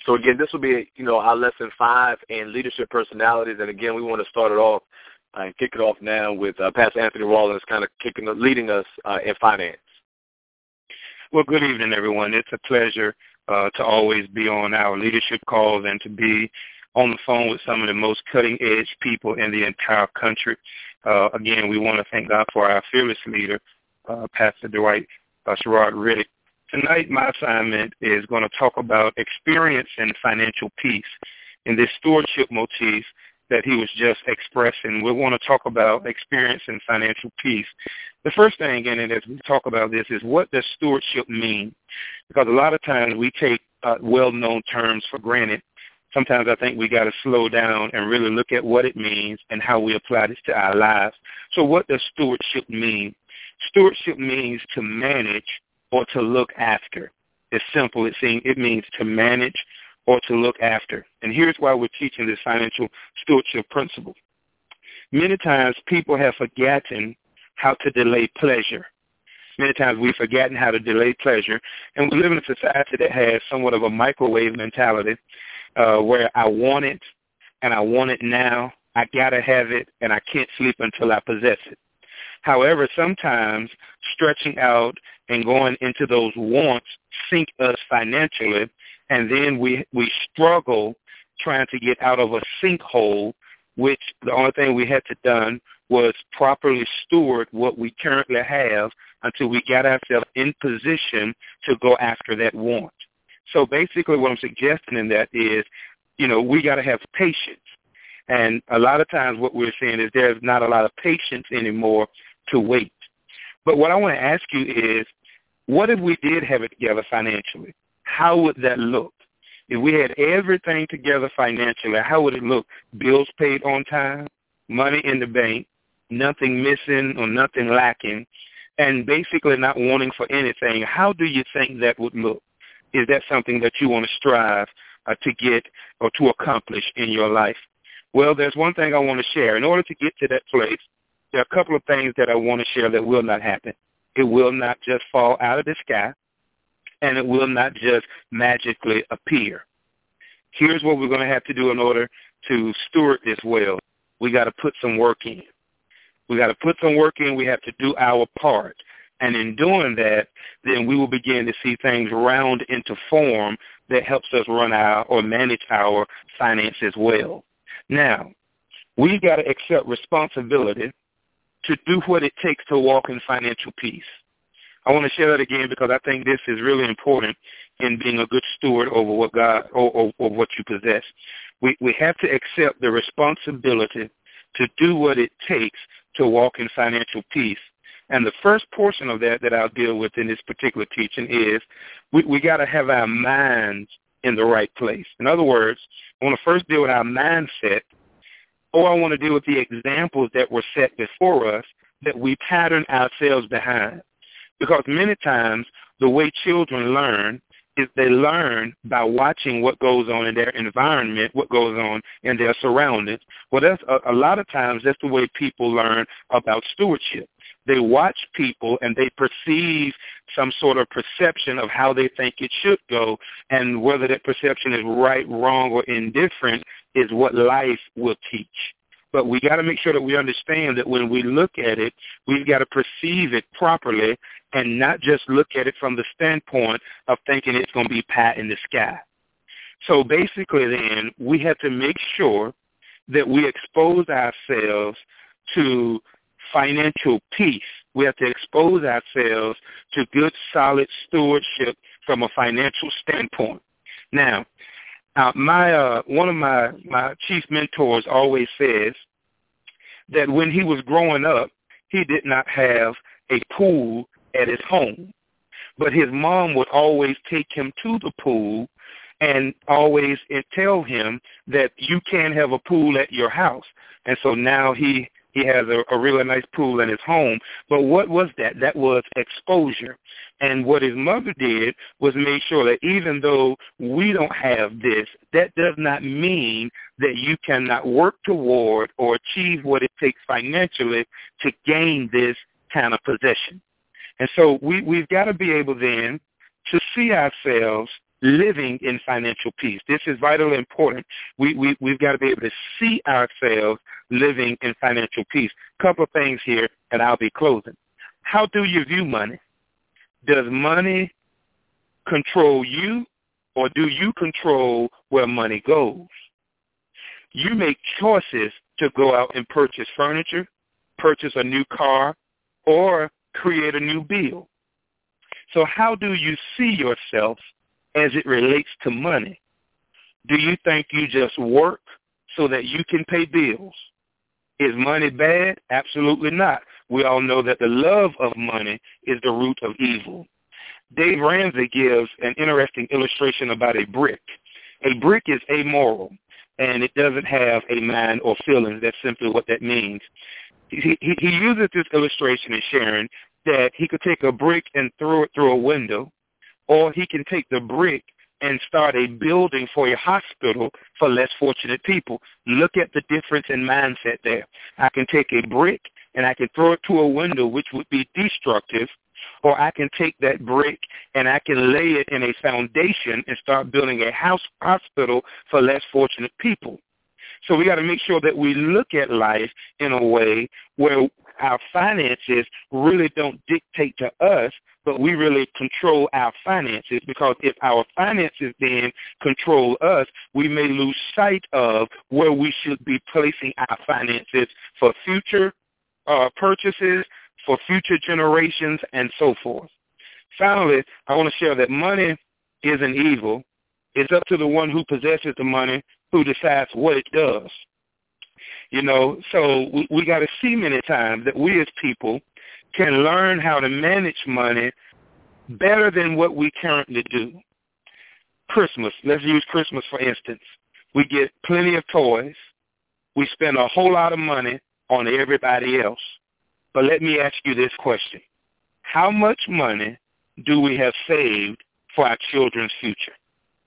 So again, this will be, our lesson 5 in leadership personalities. And again, we want to start it off and kick it off now with Pastor Anthony Rawlings kind of leading us in finance. Well, good evening, everyone. It's a pleasure to always be on our leadership calls and to be on the phone with some of the most cutting-edge people in the entire country. Again, we want to thank God for our fearless leader, Pastor Dwight Sherrod Riddick. Tonight, my assignment is going to talk about experience and financial peace in this stewardship motif that he was just expressing. We want to talk about experience and financial peace. The first thing in it as we talk about this is, what does stewardship mean? Because a lot of times we take well-known terms for granted. Sometimes I think we got to slow down and really look at what it means and how we apply this to our lives. So what does stewardship mean? Stewardship means to manage or to look after. It's simple. It means to manage or to look after. And here's why we're teaching this financial stewardship principle. Many times people have forgotten how to delay pleasure. Many times we've forgotten how to delay pleasure. And we live in a society that has somewhat of a microwave mentality where I want it and I want it now. I got to have it and I can't sleep until I possess it. However, sometimes stretching out and going into those wants sink us financially, and then we struggle trying to get out of a sinkhole, which the only thing we had to done was properly steward what we currently have until we got ourselves in position to go after that want. So basically what I'm suggesting in that is, we got to have patience. And a lot of times what we're seeing is there's not a lot of patience anymore to wait. But what I want to ask you is, what if we did have it together financially? How would that look? If we had everything together financially, how would it look? Bills paid on time, money in the bank, nothing missing or nothing lacking, and basically not wanting for anything. How do you think that would look? Is that something that you want to strive to get or to accomplish in your life? Well, there's one thing I want to share. In order to get to that place, there are a couple of things that I want to share that will not happen. It will not just fall out of the sky, and it will not just magically appear. Here's what we're going to have to do in order to steward this well. We got to put some work in. We got to put some work in. We have to do our part. And in doing that, then we will begin to see things round into form that helps us run or manage our finances well. Now, we've got to accept responsibility to do what it takes to walk in financial peace. I want to share that again because I think this is really important in being a good steward over what God or what you possess. We have to accept the responsibility to do what it takes to walk in financial peace. And the first portion of that I'll deal with in this particular teaching is we got to have our minds in the right place. In other words, I want to first deal with our mindset, or I want to deal with the examples that were set before us that we pattern ourselves behind. Because many times the way children learn is they learn by watching what goes on in their environment, what goes on in their surroundings. Well, that's a lot of times that's the way people learn about stewardship. They watch people and they perceive some sort of perception of how they think it should go, and whether that perception is right, wrong, or indifferent is what life will teach. But we got to make sure that we understand that when we look at it, we've got to perceive it properly and not just look at it from the standpoint of thinking it's going to be pie in the sky. So basically then, we have to make sure that we expose ourselves to financial peace. We have to expose ourselves to good, solid stewardship from a financial standpoint. Now, one of my chief mentors always says that when he was growing up, he did not have a pool at his home, but his mom would always take him to the pool and always tell him that you can't have a pool at your house. And so now he has a really nice pool in his home. But what was that? That was exposure. And what his mother did was make sure that even though we don't have this, that does not mean that you cannot work toward or achieve what it takes financially to gain this kind of possession. And so we've got to be able then to see ourselves living in financial peace. This is vitally important. We've got to be able to see ourselves living in financial peace. Couple of things here, and I'll be closing. How do you view money? Does money control you, or do you control where money goes? You make choices to go out and purchase furniture, purchase a new car, or create a new bill. So how do you see yourself as it relates to money? Do you think you just work so that you can pay bills? Is money bad? Absolutely not. We all know that the love of money is the root of evil. Dave Ramsey gives an interesting illustration about a brick. A brick is amoral, and it doesn't have a mind or feelings. That's simply what that means. He uses this illustration in sharing that he could take a brick and throw it through a window, or he can take the brick and start a building for a hospital for less fortunate people. Look at the difference in mindset there. I can take a brick and I can throw it to a window, which would be destructive, or I can take that brick and I can lay it in a foundation and start building a hospital for less fortunate people. So we got to make sure that we look at life in a way where our finances really don't dictate to us, but we really control our finances, because if our finances then control us, we may lose sight of where we should be placing our finances for future purchases, for future generations, and so forth. Finally, I want to share that money isn't evil. It's up to the one who possesses the money who decides what it does. You know, so we got to see many times that we as people can learn how to manage money better than what we currently do. Christmas, let's use Christmas for instance. We get plenty of toys. We spend a whole lot of money on everybody else. But let me ask you this question. How much money do we have saved for our children's future?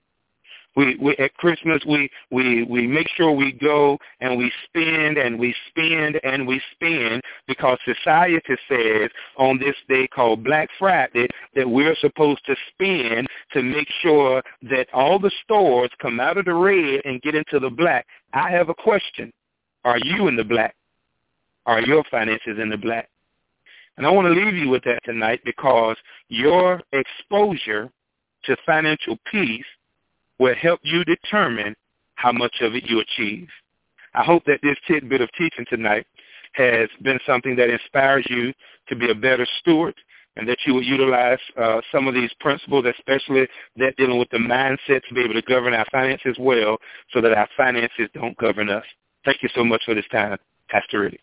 We at Christmas, we make sure we go and we spend and we spend and we spend, because society says on this day called Black Friday that we're supposed to spend to make sure that all the stores come out of the red and get into the black. I have a question. Are you in the black? Are your finances in the black? And I want to leave you with that tonight, because your exposure to financial peace will help you determine how much of it you achieve. I hope that this tidbit of teaching tonight has been something that inspires you to be a better steward, and that you will utilize some of these principles, especially that dealing with the mindset, to be able to govern our finances well, so that our finances don't govern us. Thank you so much for this time, Pastor Riddick.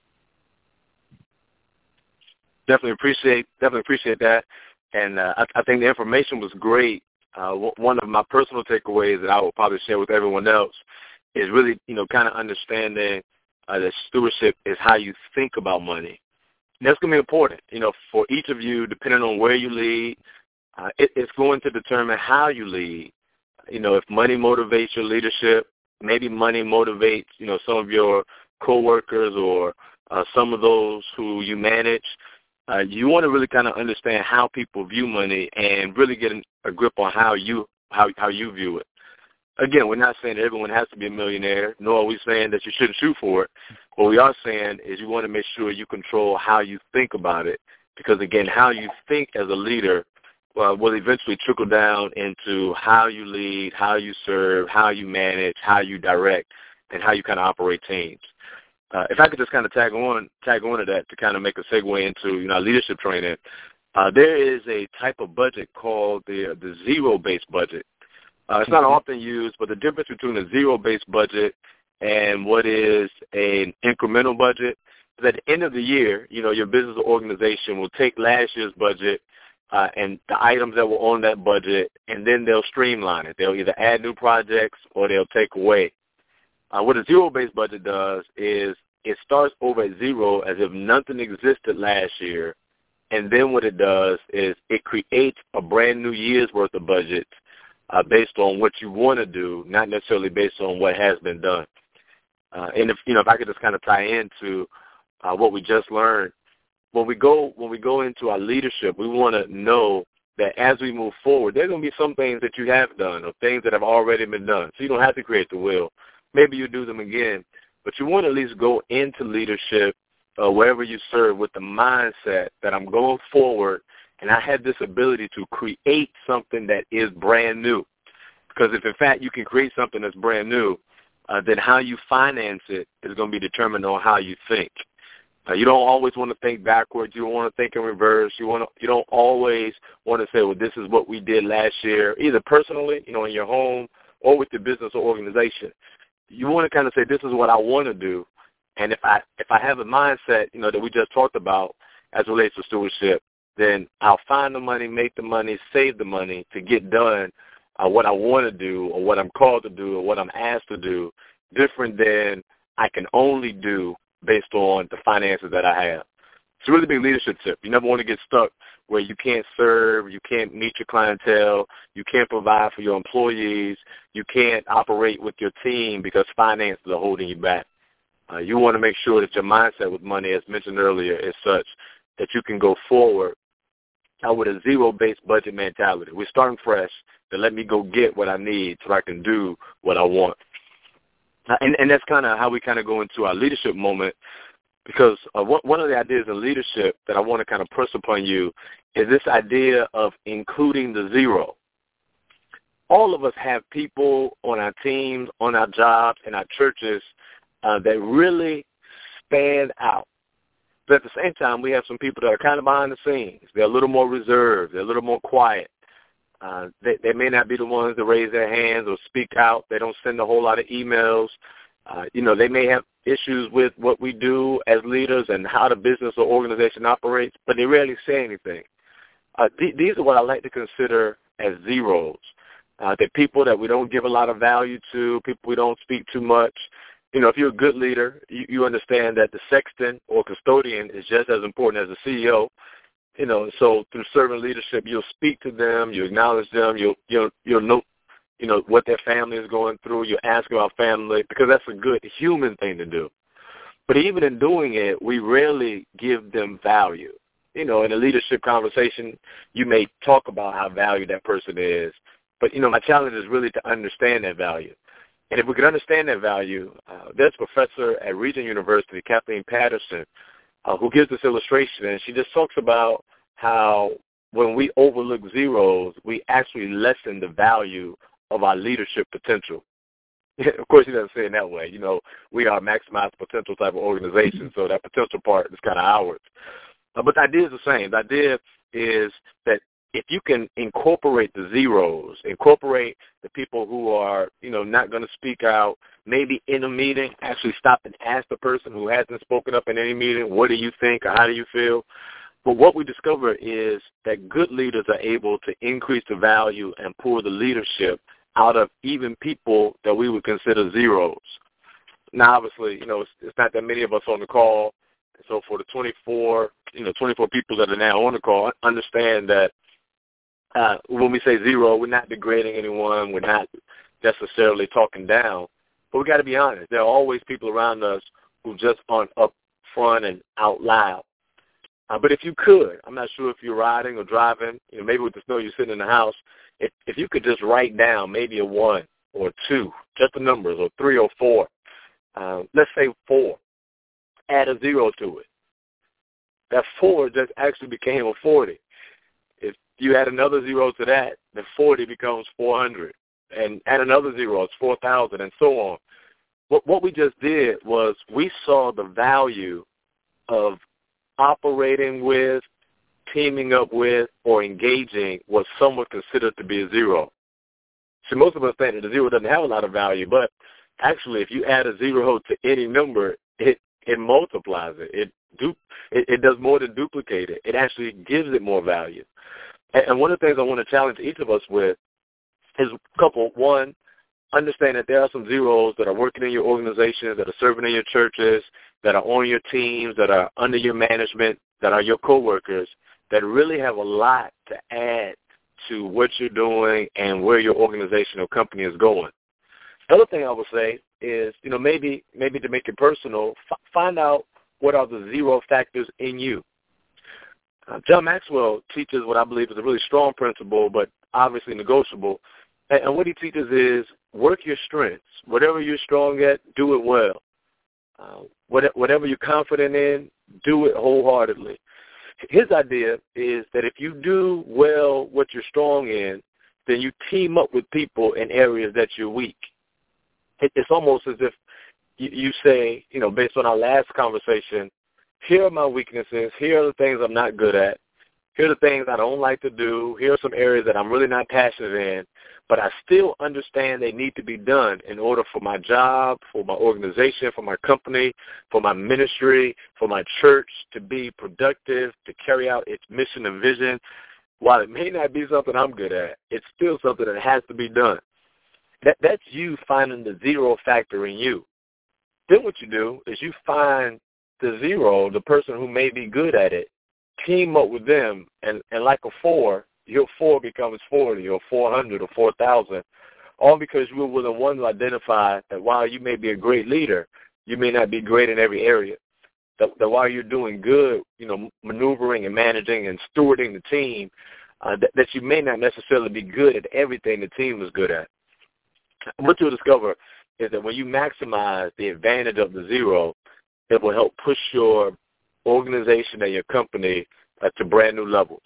Definitely appreciate that, and I think the information was great. One of my personal takeaways that I will probably share with everyone else is really, kind of understanding that stewardship is how you think about money. And that's going to be important, for each of you, depending on where you lead. It's going to determine how you lead. If money motivates your leadership, maybe money motivates, some of your coworkers or some of those who you manage. You want to really kind of understand how people view money and really get a grip on how you view it. Again, we're not saying that everyone has to be a millionaire, nor are we saying that you shouldn't shoot for it. What we are saying is you want to make sure you control how you think about it, because, again, how you think as a leader will eventually trickle down into how you lead, how you serve, how you manage, how you direct, and how you kind of operate teams. If I could just kind of tag on to that to kind of make a segue into leadership training, there is a type of budget called the zero-based budget. It's not often used, but the difference between a zero-based budget and what is an incremental budget is at the end of the year, your business or organization will take last year's budget and the items that were on that budget, and then they'll streamline it. They'll either add new projects or they'll take away. What a zero-based budget does is it starts over at zero as if nothing existed last year, and then what it does is it creates a brand new year's worth of budget based on what you want to do, not necessarily based on what has been done. And if I could just kind of tie into what we just learned, when we go into our leadership, we want to know that as we move forward, there are going to be some things that you have done or things that have already been done. So you don't have to create the wheel. Maybe you do them again, but you want to at least go into leadership wherever you serve with the mindset that I'm going forward and I have this ability to create something that is brand new. Because if, in fact, you can create something that's brand new, then how you finance it is going to be determined on how you think. You don't always want to think backwards. You don't want to think in reverse. You don't always want to say, well, this is what we did last year, either personally, in your home or with your business or organization. You want to kind of say, this is what I want to do. And if I have a mindset, that we just talked about as it relates to stewardship, then I'll find the money, make the money, save the money to get done what I want to do or what I'm called to do or what I'm asked to do, different than I can only do based on the finances that I have. It's a really big leadership tip. You never want to get stuck where you can't serve, you can't meet your clientele, you can't provide for your employees, you can't operate with your team because finances are holding you back. You want to make sure that your mindset with money, as mentioned earlier, is such that you can go forward with a zero-based budget mentality. We're starting fresh, to let me go get what I need so I can do what I want. And that's kind of how we kind of go into our leadership moment, because one of the ideas in leadership that I want to kind of press upon you is this idea of including the zero. All of us have people on our teams, on our jobs, in our churches that really stand out. But at the same time, we have some people that are kind of behind the scenes. They're a little more reserved. They're a little more quiet. They may not be the ones that raise their hands or speak out. They don't send a whole lot of emails. They may have issues with what we do as leaders and how the business or organization operates, but they rarely say anything. These are what I like to consider as zeros. They're people that we don't give a lot of value to, people we don't speak too much. If you're a good leader, you understand that the sexton or custodian is just as important as the CEO. So through servant leadership, you'll speak to them, you acknowledge them, you'll note, what their family is going through. You ask about family because that's a good human thing to do. But even in doing it, we rarely give them value. In a leadership conversation, you may talk about how valued that person is. But, my challenge is really to understand that value. And if we can understand that value, there's a professor at Regent University, Kathleen Patterson, who gives this illustration, and she just talks about how when we overlook zeros, we actually lessen the value of our leadership potential. Of course, she doesn't say it that way. We are a maximized potential type of organization, so that potential part is kind of ours. But the idea is the same. The idea is that if you can incorporate the zeros, incorporate the people who are, not going to speak out, maybe in a meeting, actually stop and ask the person who hasn't spoken up in any meeting, what do you think or how do you feel? But what we discover is that good leaders are able to increase the value and pull the leadership out of even people that we would consider zeros. Now, obviously, it's not that many of us on the call. So for the 24 people that are now on the call, understand that when we say zero, we're not degrading anyone. We're not necessarily talking down. But we got to be honest. There are always people around us who just aren't up front and out loud. But if you could, I'm not sure if you're riding or driving, maybe with the snow you're sitting in the house, if you could just write down maybe a 1 or 2, just the numbers, or 3 or 4. Let's say 4. Add a 0 to it. That 4 just actually became a 40. If you add another 0 to that, the 40 becomes 400. And add another 0, it's 4,000, and so on. What we just did was we saw the value of operating with, teaming up with, or engaging what some would consider to be a 0. So most of us think that the 0 doesn't have a lot of value, but actually if you add a 0 to any number, it multiplies it. It does more than duplicate it. It actually gives it more value. And one of the things I want to challenge each of us with is a couple. One, understand that there are some zeros that are working in your organization, that are serving in your churches, that are on your teams, that are under your management, that are your coworkers, that really have a lot to add to what you're doing and where your organization or company is going. The other thing I would say is, maybe to make it personal, find out what are the 0 factors in you. John Maxwell teaches what I believe is a really strong principle, but obviously negotiable. And what he teaches is work your strengths. Whatever you're strong at, do it well. Whatever you're confident in, do it wholeheartedly. His idea is that if you do well what you're strong in, then you team up with people in areas that you're weak. It's almost as if you say, based on our last conversation, here are my weaknesses, here are the things I'm not good at, here are the things I don't like to do, here are some areas that I'm really not passionate in, but I still understand they need to be done in order for my job, for my organization, for my company, for my ministry, for my church to be productive, to carry out its mission and vision. While it may not be something I'm good at, it's still something that has to be done. That's you finding the zero factor in you. Then what you do is you find the zero, the person who may be good at it, team up with them, and like a 4, your 4 becomes 40 or 400 or 4,000, all because you were willing, one, to identify that while you may be a great leader, you may not be great in every area. That while you're doing good, maneuvering and managing and stewarding the team, that you may not necessarily be good at everything the team is good at. What you'll discover is that when you maximize the advantage of the zero, it will help push your organization and your company to brand new levels.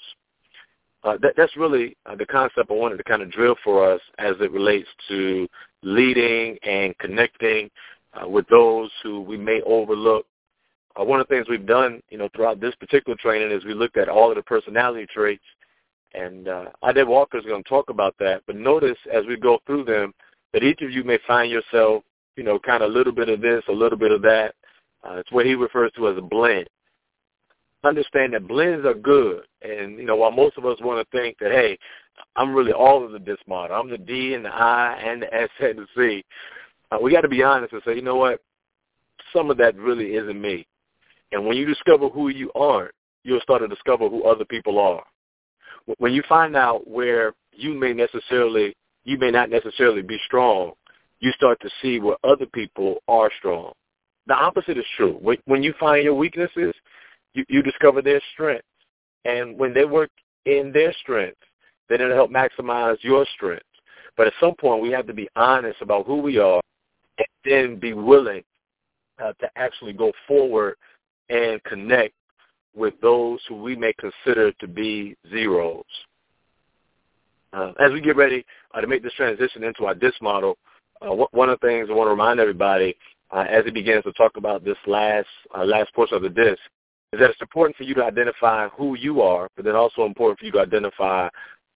That's really the concept I wanted to kind of drill for us as it relates to leading and connecting with those who we may overlook. One of the things we've done, throughout this particular training is we looked at all of the personality traits, and Ade Walker is going to talk about that. But notice as we go through them that each of you may find yourself, kind of a little bit of this, a little bit of that. It's what he refers to as a blend. Understand that blends are good. And, while most of us want to think that, hey, I'm really all of the DISC model. I'm the D and the I and the S and the C. We got to be honest and say, you know what? Some of that really isn't me. And when you discover who you aren't, you'll start to discover who other people are. When you find out where you may not necessarily be strong, you start to see where other people are strong. The opposite is true. When you find your weaknesses, you discover their strengths. And when they work in their strengths, then it'll help maximize your strengths. But at some point, we have to be honest about who we are and then be willing to actually go forward and connect with those who we may consider to be zeros. As we get ready to make this transition into our DISC model, one of the things I want to remind everybody as it begins to talk about this last portion of the DISC is that it's important for you to identify who you are, but then also important for you to identify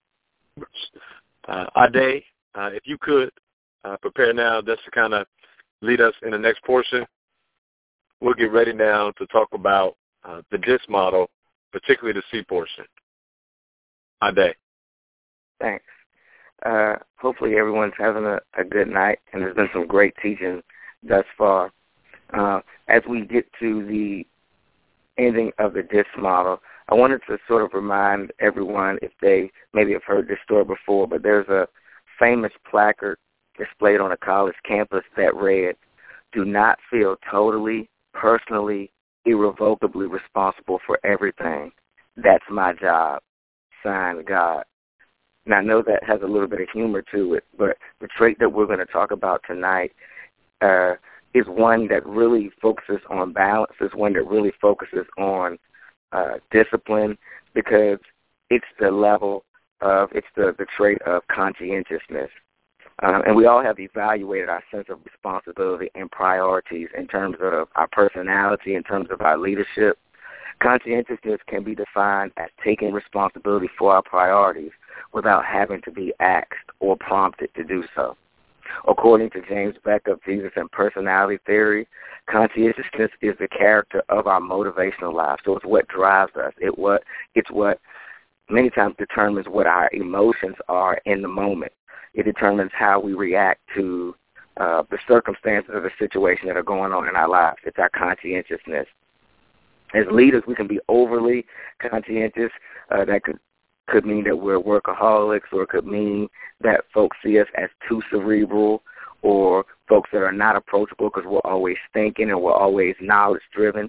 Ade, if you could prepare now just to kind of lead us in the next portion. We'll get ready now to talk about the DISC model, particularly the C portion. Ade. Thanks. Hopefully everyone's having a good night, and there's been some great teaching thus far. As we get to the ending of the DISC model, I wanted to sort of remind everyone, if they maybe have heard this story before, but there's a famous placard displayed on a college campus that read, "Do not feel totally, personally, irrevocably responsible for everything. That's my job. Signed, God." Now, I know that has a little bit of humor to it, but the trait that we're going to talk about tonight is one that really focuses on balance, is one that really focuses on discipline, because it's the trait of conscientiousness. And we all have evaluated our sense of responsibility and priorities in terms of our personality, in terms of our leadership. Conscientiousness can be defined as taking responsibility for our priorities without having to be asked or prompted to do so. According to James Beck of Jesus and Personality Theory, conscientiousness is the character of our motivational life. So it's what drives us. It's what many times determines what our emotions are in the moment. It determines how we react to the circumstances of the situation that are going on in our lives. It's our conscientiousness. As leaders, we can be overly conscientious. That could mean that we're workaholics, or it could mean that folks see us as too cerebral, or folks that are not approachable because we're always thinking and we're always knowledge-driven.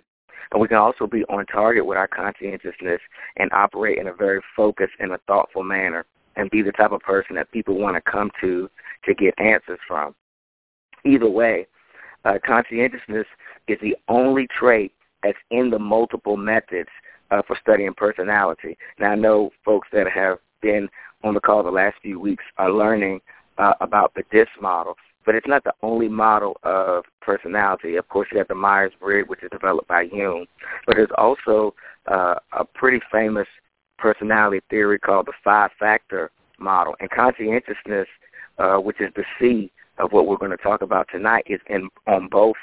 And we can also be on target with our conscientiousness and operate in a very focused and a thoughtful manner and be the type of person that people want to come to get answers from. Either way, conscientiousness is the only trait that's in the multiple methods for studying personality. Now, I know folks that have been on the call the last few weeks are learning about the DISC model, but it's not the only model of personality. Of course, you have the Myers-Briggs, which is developed by Jung, but there's also a pretty famous personality theory called the five-factor model. And conscientiousness, which is the C of what we're going to talk about tonight, is on both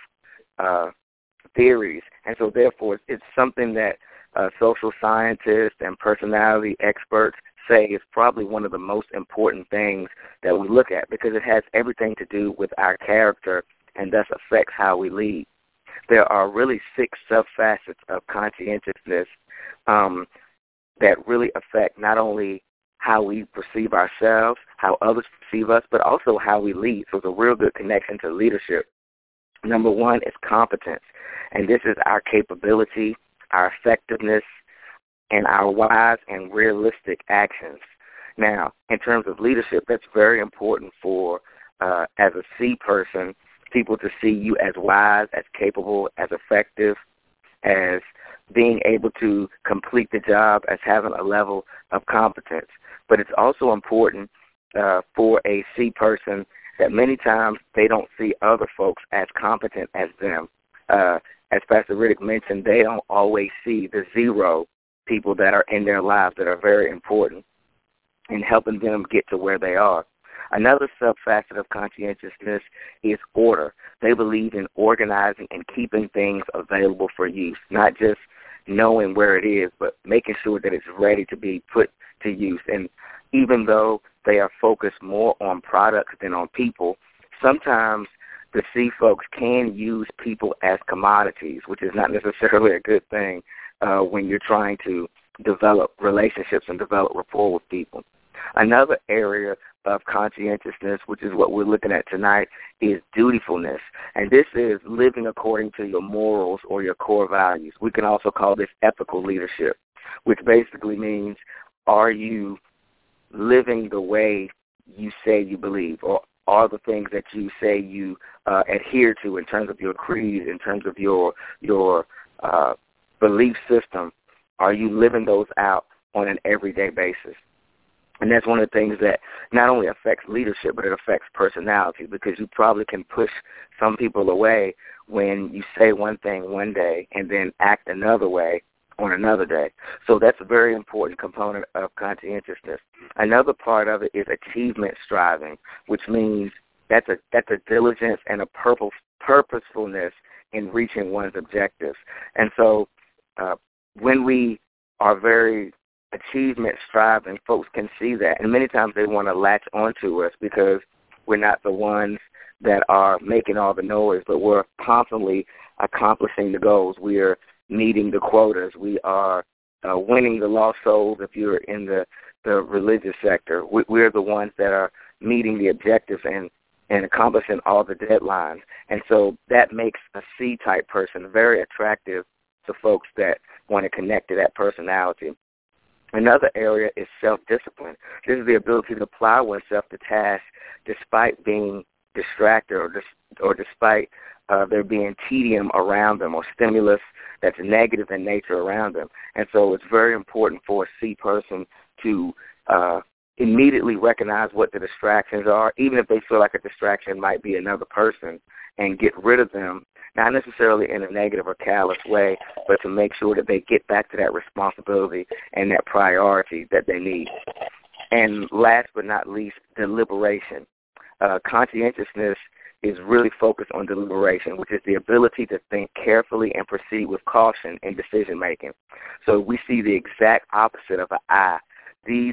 theories. And so, therefore, it's something that social scientists and personality experts say is probably one of the most important things that we look at because it has everything to do with our character and thus affects how we lead. There are really 6 sub-facets of conscientiousness that really affect not only how we perceive ourselves, how others perceive us, but also how we lead. So it's a real good connection to leadership. Number 1 is competence, and this is our capability, our effectiveness, and our wise and realistic actions. Now, in terms of leadership, that's very important for, as a C person, people to see you as wise, as capable, as effective, as being able to complete the job, as having a level of competence. But it's also important for a C person that many times they don't see other folks as competent as them. As Pastor Riddick mentioned, they don't always see the 0 people that are in their lives that are very important in helping them get to where they are. Another sub-facet of conscientiousness is order. They believe in organizing and keeping things available for use, not just knowing where it is, but making sure that it's ready to be put to use. And even though they are focused more on products than on people, sometimes the C folks can use people as commodities, which is not necessarily a good thing when you're trying to develop relationships and develop rapport with people. Another area of conscientiousness, which is what we're looking at tonight, is dutifulness. And this is living according to your morals or your core values. We can also call this ethical leadership, which basically means, are you living the way you say you believe, or are the things that you say you adhere to in terms of your creed, in terms of your belief system, are you living those out on an everyday basis? And that's one of the things that not only affects leadership, but it affects personality, because you probably can push some people away when you say one thing one day and then act another way on another day. So that's a very important component of conscientiousness. Another part of it is achievement striving, which means that's a diligence and a purposefulness in reaching one's objectives. And so when we are very achievement striving, folks can see that. And many times they want to latch onto us because we're not the ones that are making all the noise, but we're constantly accomplishing the goals. We are meeting the quotas. We are winning the lost souls if you're in the religious sector. We're the ones that are meeting the objectives and accomplishing all the deadlines. And so that makes a C-type person very attractive to folks that want to connect to that personality. Another area is self-discipline. This is the ability to apply oneself to tasks despite being distracted or despite there being tedium around them or stimulus that's negative in nature around them. And so it's very important for a C person to immediately recognize what the distractions are, even if they feel like a distraction might be another person, and get rid of them, not necessarily in a negative or callous way, but to make sure that they get back to that responsibility and that priority that they need. And last but not least, deliberation. Conscientiousness is really focused on deliberation, which is the ability to think carefully and proceed with caution in decision-making. So we see the exact opposite of an I. These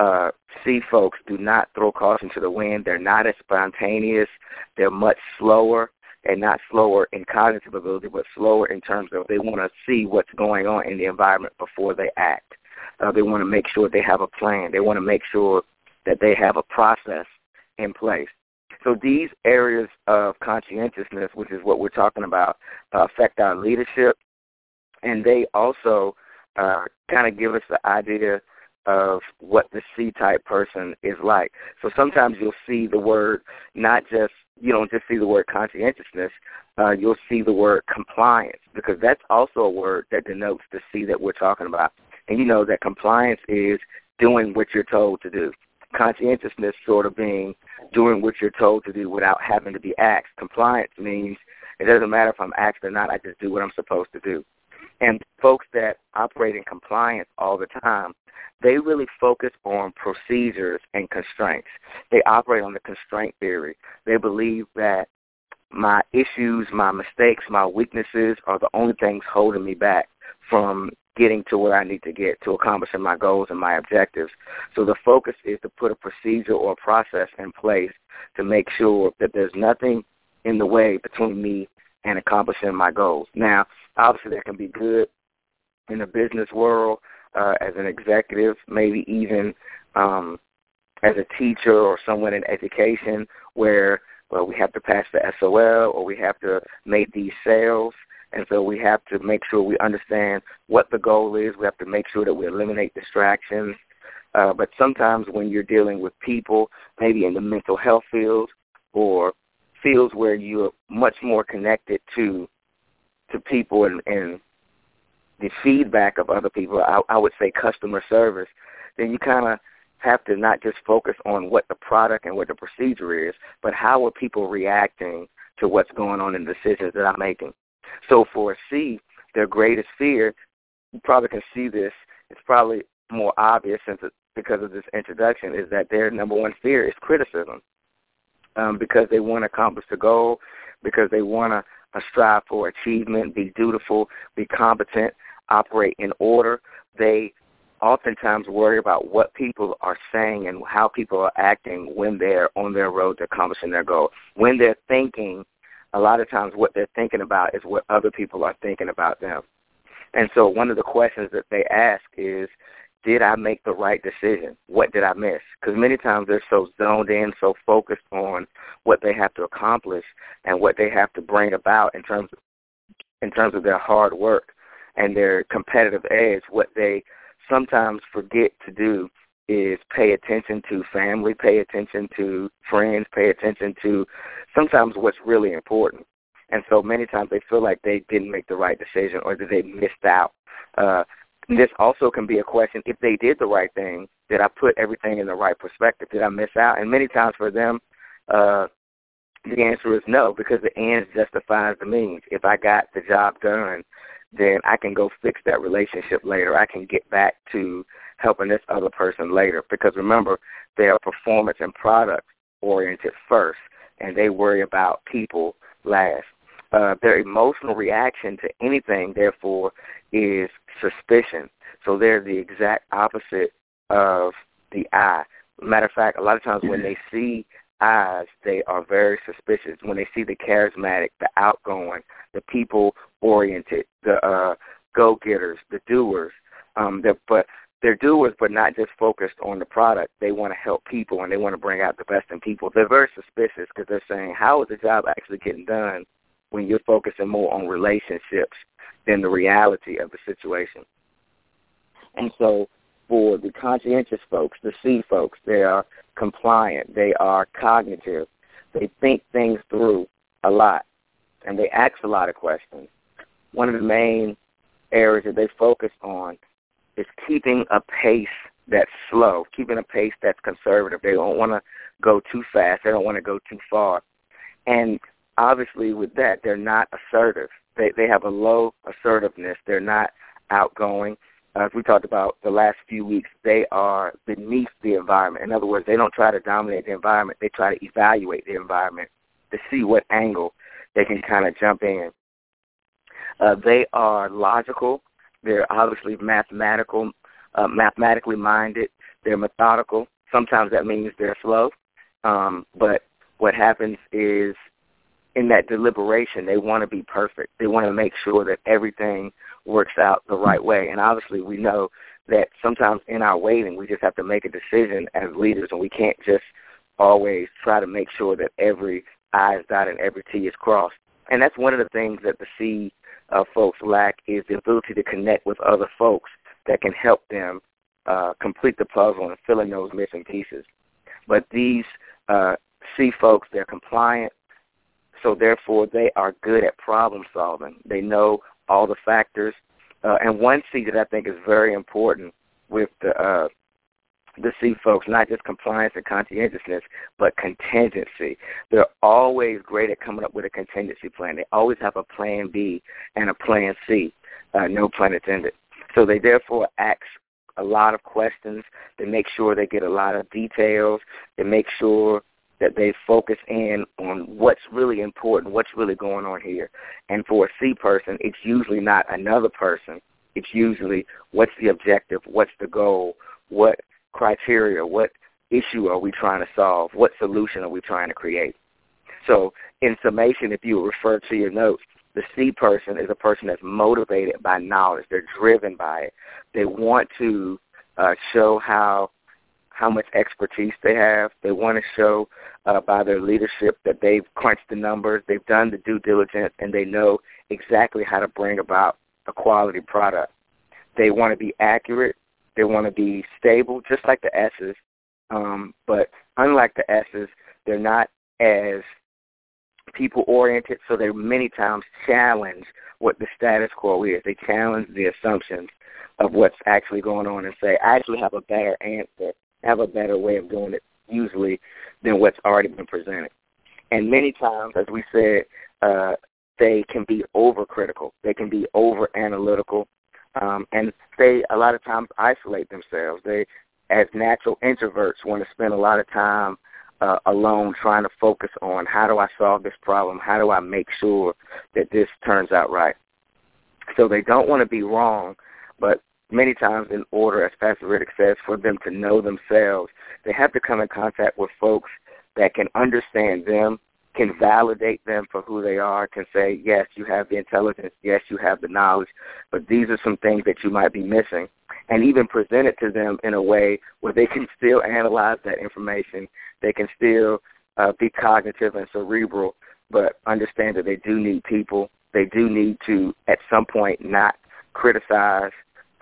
C folks do not throw caution to the wind. They're not as spontaneous. They're much slower, and not slower in cognitive ability, but slower in terms of they want to see what's going on in the environment before they act. They want to make sure they have a plan. They want to make sure that they have a process in place. So these areas of conscientiousness, which is what we're talking about, affect our leadership, And they also kind of give us the idea of what the C-type person is like. So sometimes you'll see the word, you don't just see the word conscientiousness, you'll see the word compliance, because that's also a word that denotes the C that we're talking about. And you know that compliance is doing what you're told to do. Conscientiousness sort of being doing what you're told to do without having to be asked. Compliance means it doesn't matter if I'm asked or not, I just do what I'm supposed to do. And folks that operate in compliance all the time, they really focus on procedures and constraints. They operate on the constraint theory. They believe that my issues, my mistakes, my weaknesses are the only things holding me back from getting to where I need to get, to accomplishing my goals and my objectives. So the focus is to put a procedure or a process in place to make sure that there's nothing in the way between me and accomplishing my goals. Now, obviously that can be good in the business world, as an executive, maybe even as a teacher or someone in education where we have to pass the SOL or we have to make these sales. And so we have to make sure we understand what the goal is. We have to make sure that we eliminate distractions. But sometimes when you're dealing with people, maybe in the mental health field or fields where you're much more connected to people and the feedback of other people, I would say customer service, then you kind of have to not just focus on what the product and what the procedure is, but how are people reacting to what's going on in the decisions that I'm making. So for a C, their greatest fear, you probably can see this, it's probably more obvious because of this introduction, is that their number one fear is criticism, because they want to accomplish the goal, because they want to strive for achievement, be dutiful, be competent, operate in order. They oftentimes worry about what people are saying and how people are acting when they're on their road to accomplishing their goal. When they're thinking, a lot of times what they're thinking about is what other people are thinking about them. And so one of the questions that they ask is, did I make the right decision? What did I miss? Because many times they're so zoned in, so focused on what they have to accomplish and what they have to bring about in terms of their hard work and their competitive edge. What they sometimes forget to do is pay attention to family, pay attention to friends, pay attention to sometimes what's really important. And so many times they feel like they didn't make the right decision or that they missed out. This also can be a question, if they did the right thing, did I put everything in the right perspective? Did I miss out? And many times for them, the answer is no, because the end justifies the means. If I got the job done, then I can go fix that relationship later. I can get back to helping this other person later. Because remember, they are performance and product oriented first, and they worry about people last. Their emotional reaction to anything, therefore, is suspicion. So they're the exact opposite of the I. Matter of fact, a lot of times when they see I's, they are very suspicious. When they see the charismatic, the outgoing, the people-oriented, the go-getters, the doers, they're doers, but not just focused on the product. They want to help people, and they want to bring out the best in people. They're very suspicious because they're saying, how is the job actually getting done when you're focusing more on relationships than the reality of the situation? And so for the conscientious folks, the C folks, they are compliant. They are cognitive. They think things through a lot, and they ask a lot of questions. One of the main areas that they focus on is keeping a pace that's slow, keeping a pace that's conservative. They don't want to go too fast. They don't want to go too far. And obviously with that, they're not assertive. They have a low assertiveness. They're not outgoing. As we talked about the last few weeks, they are beneath the environment. In other words, they don't try to dominate the environment. They try to evaluate the environment to see what angle they can kind of jump in. They are logical. They're obviously mathematically minded. They're methodical. Sometimes that means they're slow. But what happens is in that deliberation, they want to be perfect. They want to make sure that everything works out the right way. And obviously we know that sometimes in our waiting, we just have to make a decision as leaders, and we can't just always try to make sure that every I is dotted and every T is crossed. And that's one of the things that the C folks lack is the ability to connect with other folks that can help them complete the puzzle and fill in those missing pieces. But these C folks, they're compliant, so therefore they are good at problem solving. They know all the factors. And one C that I think is very important with the C folks, not just compliance and conscientiousness, but contingency. They're always great at coming up with a contingency plan. They always have a plan B and a plan C, no pun intended. So they therefore ask a lot of questions. They make sure they get a lot of details. They make sure that they focus in on what's really important, what's really going on here. And for a C person, it's usually not another person. It's usually what's the objective, what's the goal, what criteria, what issue are we trying to solve, what solution are we trying to create. So in summation, if you refer to your notes, the C person is a person that's motivated by knowledge. They're driven by it. They want to show how much expertise they have. They want to show by their leadership that they've crunched the numbers, they've done the due diligence, and they know exactly how to bring about a quality product. They want to be accurate. They want to be stable, just like the S's. But unlike the S's, they're not as people-oriented, so they many times challenge what the status quo is. They challenge the assumptions of what's actually going on and say, I actually have a better answer, have a better way of doing it, usually, than what's already been presented. And many times, as we said, they can be overcritical. They can be over-analytical. And they, a lot of times, isolate themselves. They, as natural introverts, want to spend a lot of time alone trying to focus on how do I solve this problem, how do I make sure that this turns out right. So they don't want to be wrong, but many times in order, as Pastor Riddick says, for them to know themselves, they have to come in contact with folks that can understand them, can validate them for who they are, can say, yes, you have the intelligence, yes, you have the knowledge, but these are some things that you might be missing, and even present it to them in a way where they can still analyze that information, they can still be cognitive and cerebral, but understand that they do need people, they do need to, at some point, not criticize,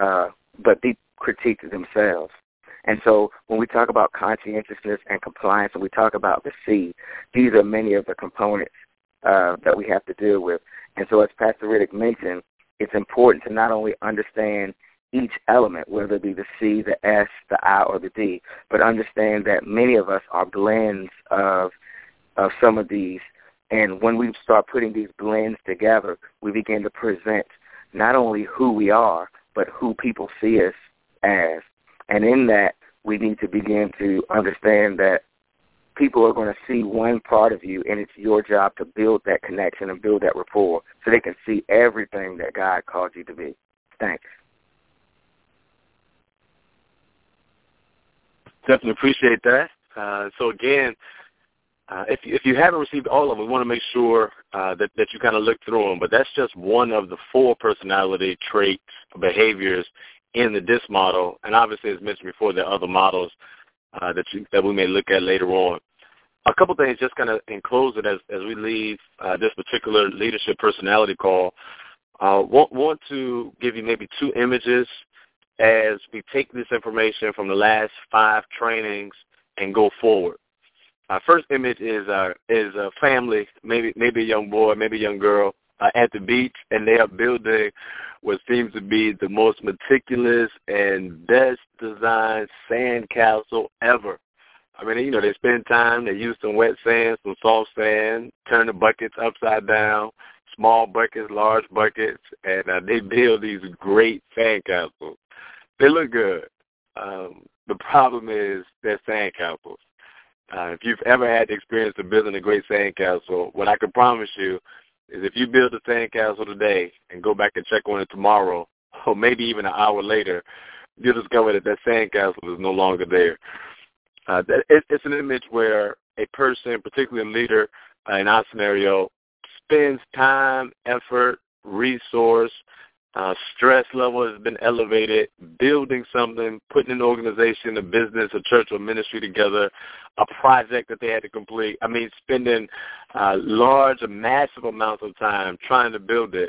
but be critiqued themselves. And so when we talk about conscientiousness and compliance, and we talk about the C, these are many of the components that we have to deal with. And so as Pastor Riddick mentioned, it's important to not only understand each element, whether it be the C, the S, the I, or the D, but understand that many of us are blends of some of these. And when we start putting these blends together, we begin to present not only who we are, but who people see us as. And in that, we need to begin to understand that people are going to see one part of you, and it's your job to build that connection and build that rapport so they can see everything that God called you to be. Thanks. Definitely appreciate that. So again, if you haven't received all of them, we want to make sure that you kind of look through them. But that's just one of the 4 personality traits, behaviors in the DISC model. And obviously, as mentioned before, there are other models that we may look at later on. A couple things just kind of in closing as we leave this particular leadership personality call. Want to give you maybe 2 images as we take this information from the last 5 trainings and go forward. First image is a family, maybe a young boy, maybe a young girl at the beach, and they are building what seems to be the most meticulous and best designed sand castle ever. I mean, they spend time, they use some wet sand, some soft sand, turn the buckets upside down, small buckets, large buckets, and they build these great sand castles. They look good. The problem is they're sand castles. If you've ever had the experience of building a great sandcastle, what I can promise you is if you build a sandcastle today and go back and check on it tomorrow, or maybe even an hour later, you'll discover that sandcastle is no longer there. It's an image where a person, particularly a leader in our scenario, spends time, effort, resource, stress level has been elevated, building something, putting an organization, a business, a church, or ministry together, a project that they had to complete. I mean, spending large, massive amounts of time trying to build it.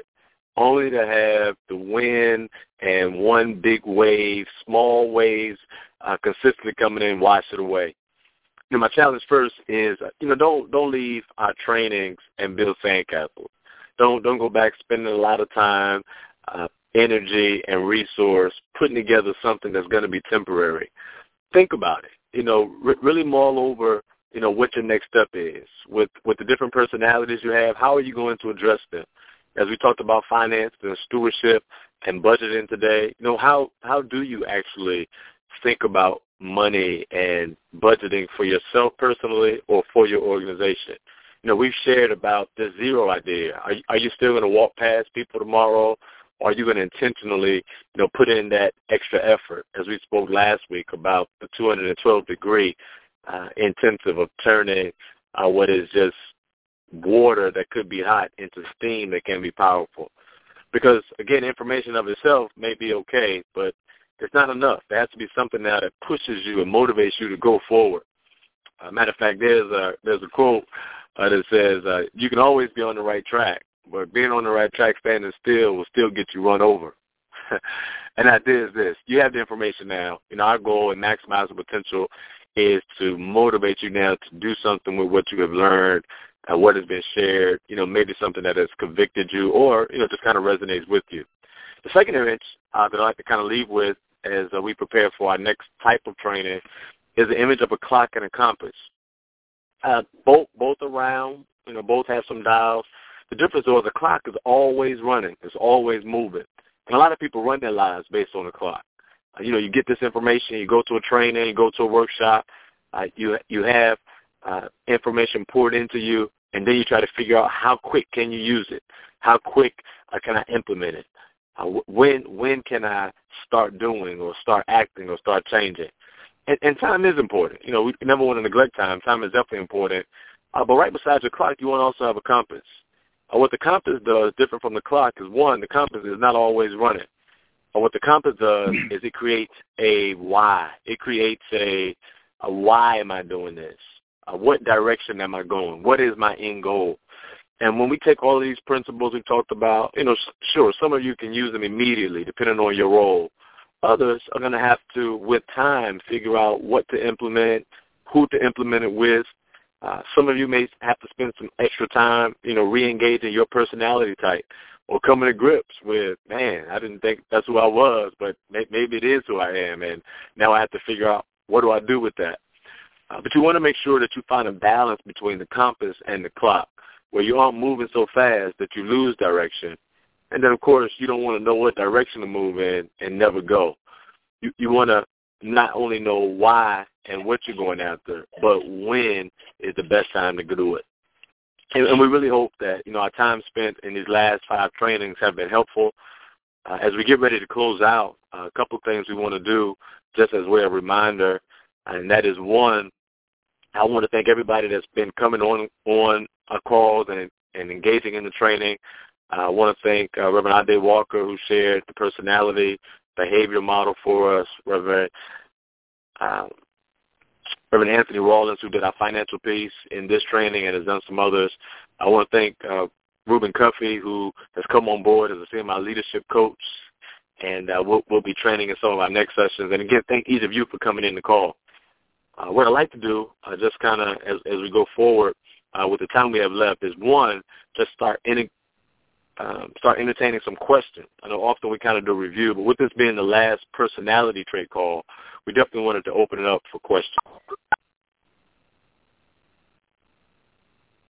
only to have the wind and one big wave, small waves, consistently coming in, wash it away. My challenge first is, don't leave our trainings and build sandcastles. Don't go back spending a lot of time, energy, and resource putting together something that's going to be temporary. Think about it. Really mull over, what your next step is. With the different personalities you have, how are you going to address them? As we talked about finance and stewardship and budgeting today, how do you actually think about money and budgeting for yourself personally or for your organization? We've shared about the zero idea. Are you still going to walk past people tomorrow? Or are you going to intentionally, put in that extra effort? As we spoke last week about the 212-degree intensive of turning what is just water that could be hot into steam that can be powerful. Because, again, information of itself may be okay, but it's not enough. There has to be something now that pushes you and motivates you to go forward. Matter of fact, there's a quote that says, you can always be on the right track, but being on the right track standing still will still get you run over. And the idea is this. You have the information now. Our goal in Maximizing Potential is to motivate you now to do something with what you have learned, what has been shared, maybe something that has convicted you or, just kind of resonates with you. The second image that I'd like to kind of leave with as we prepare for our next type of training is the image of a clock and a compass. Both around, both have some dials. The difference is the clock is always running. It's always moving. And a lot of people run their lives based on the clock. You get this information, you go to a training, you go to a workshop, you have information poured into you, and then you try to figure out how quick can you use it? How quick can I implement it? When can I start doing or start acting or start changing? And time is important. We never want to neglect time. Time is definitely important. But right beside your clock, you want to also have a compass. What the compass does, different from the clock, is one, the compass is not always running. What the compass does is it creates a why. It creates a why am I doing this? What direction am I going? What is my end goal? And when we take all of these principles we talked about, sure, some of you can use them immediately depending on your role. Others are going to have to, with time, figure out what to implement, who to implement it with. Some of you may have to spend some extra time, re-engaging your personality type or coming to grips with, man, I didn't think that's who I was, but maybe it is who I am, and now I have to figure out what do I do with that. But you want to make sure that you find a balance between the compass and the clock, where you aren't moving so fast that you lose direction. And then, of course, you don't want to know what direction to move in and never go. You want to not only know why and what you're going after, but when is the best time to do it. And we really hope that, our time spent in these last 5 trainings have been helpful. As we get ready to close out, a couple of things we want to do just as a way of reminder, and that is, one, I want to thank everybody that's been coming on our calls and engaging in the training. I want to thank Reverend Ade Walker, who shared the personality behavior model for us, Reverend Anthony Rawlins, who did our financial piece in this training and has done some others. I want to thank Ruben Cuffey, who has come on board as a CMI leadership coach, and we'll be training in some of our next sessions. And again, thank each of you for coming in the call. What I'd like to do, just kind of as we go forward with the time we have left, is, one, just start entertaining some questions. I know often we kind of do a review, but with this being the last personality trait call, we definitely wanted to open it up for questions.